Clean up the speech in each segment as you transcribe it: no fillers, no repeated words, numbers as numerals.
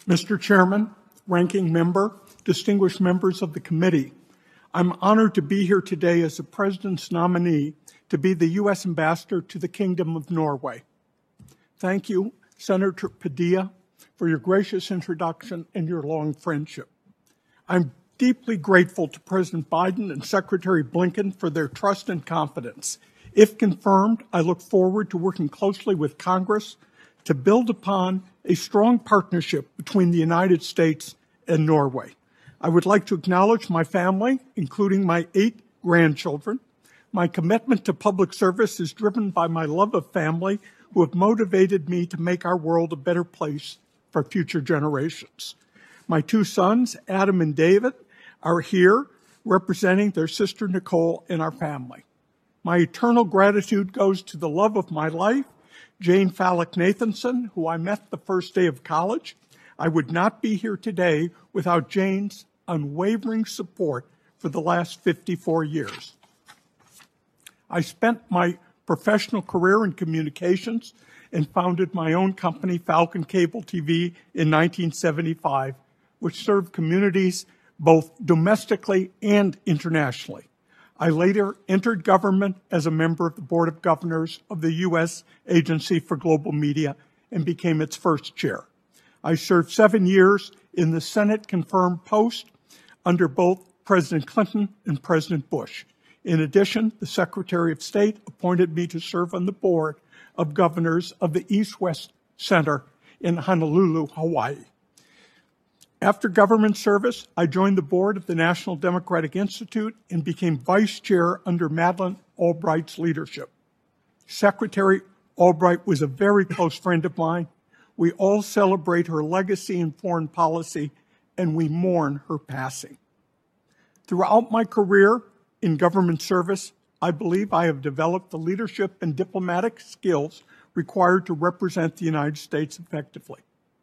Mr. Chairman, Ranking Member, distinguished members of the committee, I'm honored to be here today as the President's nominee to be the U.S. Ambassador to the Kingdom of Norway. Thank you, Senator Padilla, for your gracious introduction and your long friendship. I'm deeply grateful to President Biden and Secretary Blinken for their trust and confidence. If confirmed, I look forward to working closely with Congress to build upon a strong partnership between the United States and Norway. I would like to acknowledge my family, including my 8 grandchildren. My commitment to public service is driven by my love of family, who have motivated me to make our world a better place for future generations. My 2 sons, Adam and David, are here representing their sister Nicole and our family. My eternal gratitude goes to the love of my life, Jane Fallick Nathanson, who I met the first day of college. I would not be here today without Jane's unwavering support for the last 54 years. I spent my professional career in communications and founded my own company, Falcon Cable TV, in 1975, which served communities both domestically and internationally. I later entered government as a member of the Board of Governors of the U.S. Agency for Global Media and became its first chair. I served 7 years in the Senate-confirmed post under both President Clinton and President Bush. In addition, the Secretary of State appointed me to serve on the Board of Governors of the East-West Center in Honolulu, Hawaii. After government service, I joined the board of the National Democratic Institute and became vice chair under Madeleine Albright's leadership. Secretary Albright was a very close friend of mine. We all celebrate her legacy in foreign policy, and we mourn her passing. Throughout my career in government service, I believe I have developed the leadership and diplomatic skills required to represent the United States effectively.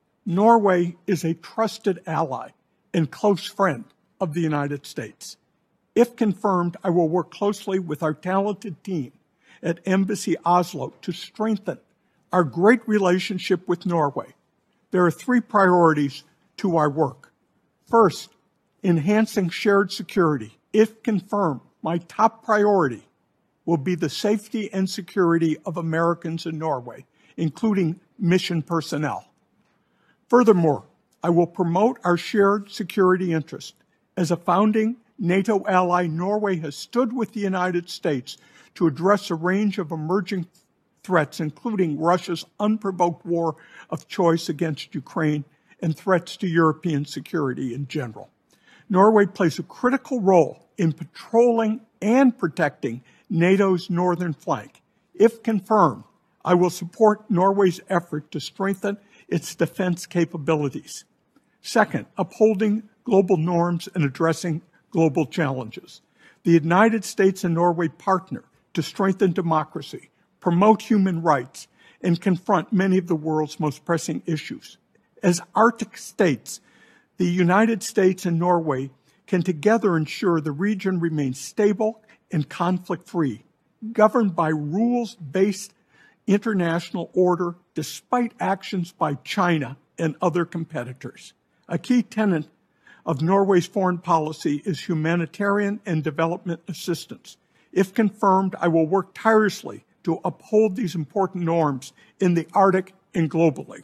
Norway is a trusted ally and close friend of the United States. If confirmed, I will work closely with our talented team at Embassy Oslo to strengthen our great relationship with Norway. There are 3 priorities to our work. First, enhancing shared security. If confirmed, my top priority will be the safety and security of Americans in Norway, including mission personnel. Furthermore, I will promote our shared security interest. As a founding NATO ally, Norway has stood with the United States to address a range of emerging threats, including Russia's unprovoked war of choice against Ukraine and threats to European security in general. Norway plays a critical role in patrolling and protecting NATO's northern flank. If confirmed, I will support Norway's effort to strengthen its defense capabilities. Second, upholding global norms and addressing global challenges. The United States and Norway partner to strengthen democracy, promote human rights, and confront many of the world's most pressing issues. As Arctic states, the United States and Norway can together ensure the region remains stable and conflict-free, governed by rules-based international order despite actions by China and other competitors. A key tenet of Norway's foreign policy is humanitarian and development assistance. If confirmed, I will work tirelessly to uphold these important norms in the Arctic and globally.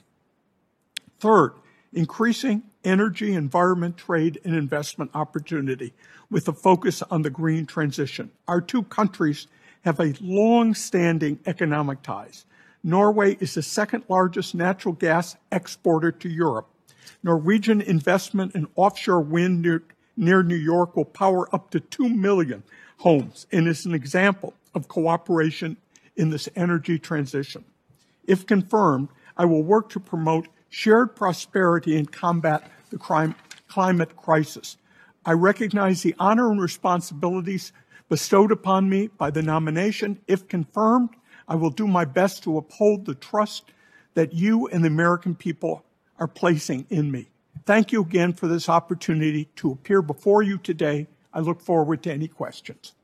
Third, increasing energy, environment, trade, and investment opportunity with a focus on the green transition. Our 2 countries have a long-standing economic ties. Norway is the 2nd largest natural gas exporter to Europe. Norwegian investment in offshore wind near New York will power up to 2 million homes and is an example of cooperation in this energy transition. If confirmed, I will work to promote shared prosperity and combat the climate crisis. I recognize the honor and responsibilities bestowed upon me by the nomination. If confirmed, I will do my best to uphold the trust that you and the American people are placing in me. Thank you again for this opportunity to appear before you today. I look forward to any questions.